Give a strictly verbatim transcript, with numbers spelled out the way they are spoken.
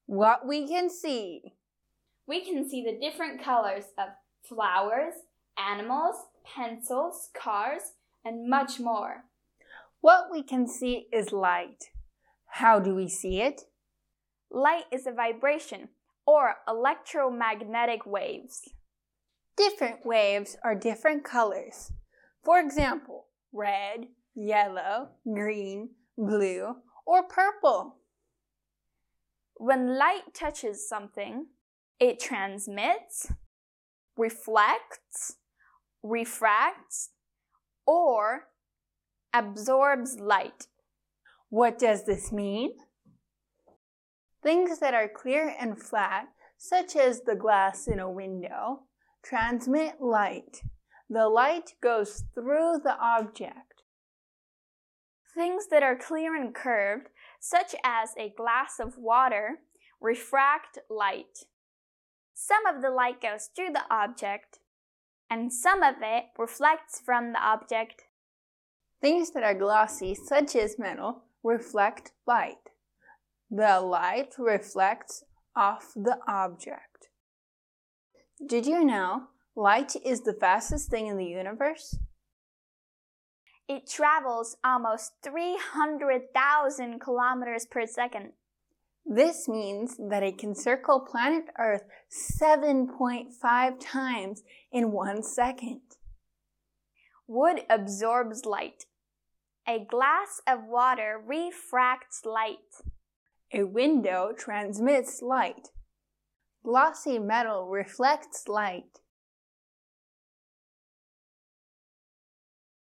What we can see. We can see the different colors of flowers, animals, pencils, cars, and much more. What we can see is light. How do we see it? Light is a vibration or electromagnetic waves. Different waves are different colors. For example, red, yellow, green, blue, or purple. When light touches something, it transmits, reflects, refracts, or absorbs light. What does this mean? Things that are clear and flat, such as the glass in a window, transmit light. The light goes through the object. Things that are clear and curved, such as a glass of water, refract light. Some of the light goes through the object, and some of it reflects from the object. Things that are glossy, such as metal, reflect light. The light reflects off the object. Did you know light is the fastest thing in the universe? It travels almost three hundred thousand kilometers per second. This means that it can circle planet Earth seven point five times in one second. Wood absorbs light. A glass of water refracts light. A window transmits light. Glossy metal reflects light.